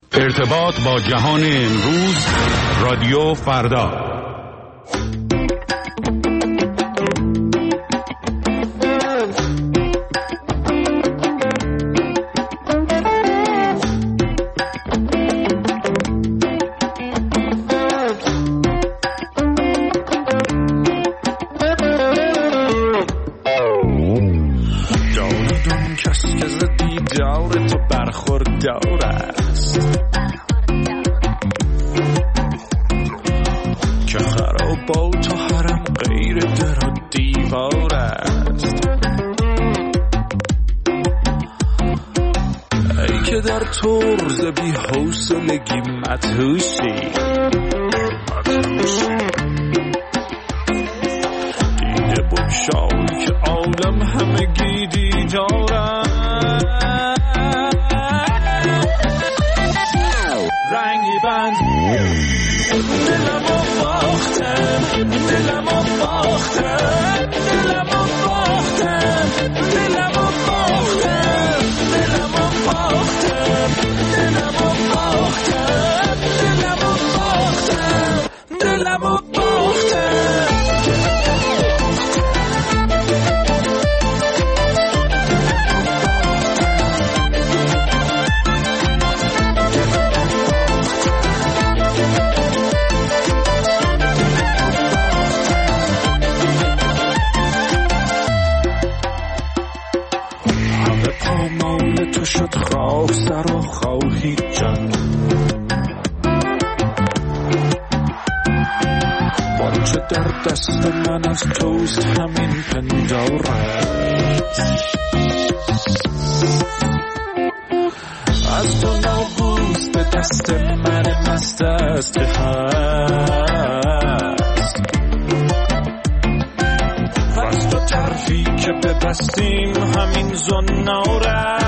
ارتباط با جهان امروز، رادیو فردا. ترز بی حوصلگی مدهوشی دیده بگشای که عالم همگی دیدارم رنگی بند دلمو باختم دلمو باختم دلمو باختم دلمو باختم دلمو باختم دلمو باختم دلمو باختم دلمو باختم تو شد خواه سر و خواهی جان بانچه در دست من از توست همین پنداره از تو نابوز به دست من مست است که هست و از تو طرفی که ببستیم همین زناره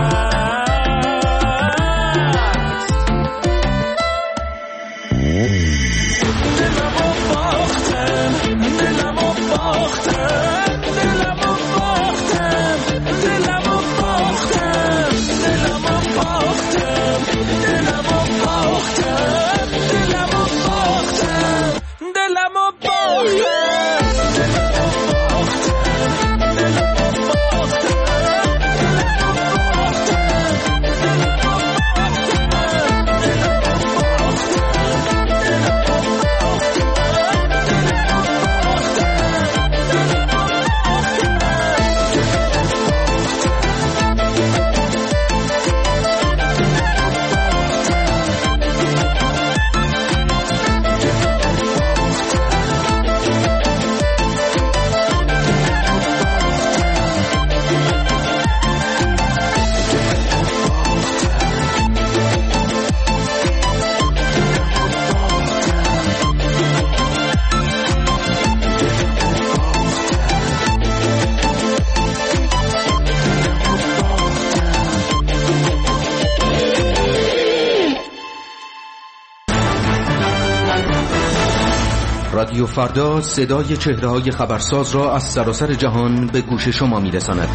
رادیو فردا صدای چهره‌های خبرساز را از سراسر جهان به گوش شما می‌رساند.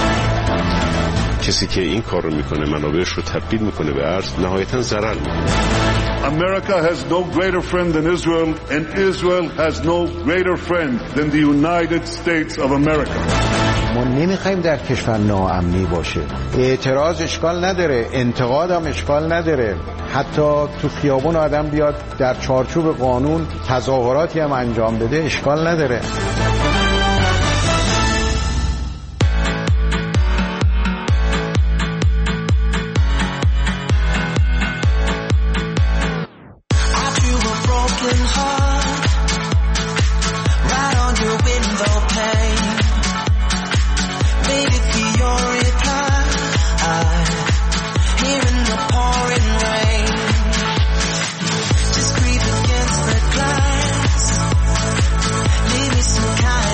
کسی که این کار رو میکنه منابعش رو تبدیل میکنه به ارز نهایتاً ضرر میکنه. America has no greater friend than Israel and Israel has no greater friend than the United States of America. ما نمیخوایم در کشور ناامنی باشه. اعتراض اشکال نداره، انتقاد هم اشکال نداره، حتی تو خیابون آدم بیاد در چارچوب قانون تظاهراتی هم انجام بده اشکال نداره. Some kind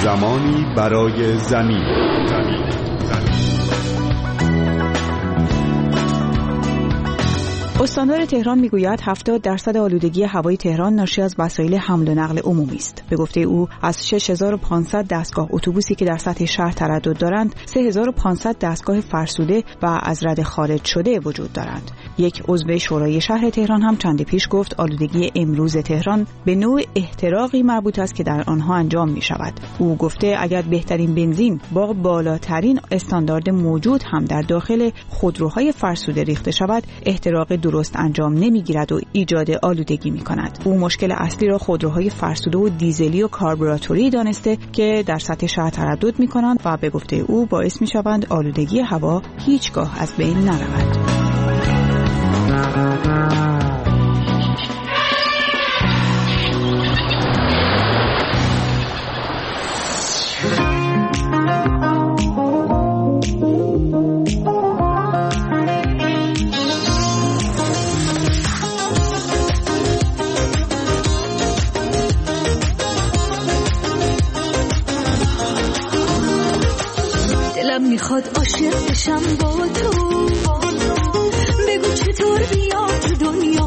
زمانی برای زمین. استاندار تهران میگوید 70% آلودگی هوای تهران ناشی از وسایل حمل و نقل عمومی است. به گفته او از 6500 دستگاه اتوبوسی که در سطح شهر تردد دارند، 3500 دستگاه فرسوده و از رده خارج شده وجود دارند. یک عضو شورای شهر تهران هم چند پیش گفت آلودگی امروز تهران به نوع احتراقی مربوط است که در آنها انجام می شود. او گفته اگر بهترین بنزین با بالاترین استاندارد موجود هم در داخل خودروهای فرسوده ریخته شود، احتراق درست انجام نمیگیرد و ایجاد آلودگی می کند. او مشکل اصلی را خودروهای فرسوده و دیزلی و کاربراتوری دانسته که در سطح شهر تردد می کنند و به گفته او باعث می شوند آلودگی هوا هیچگاه از بین نرود. دلم میخواد عاشق بشم با تو، بگو چطور بیام تو دنیا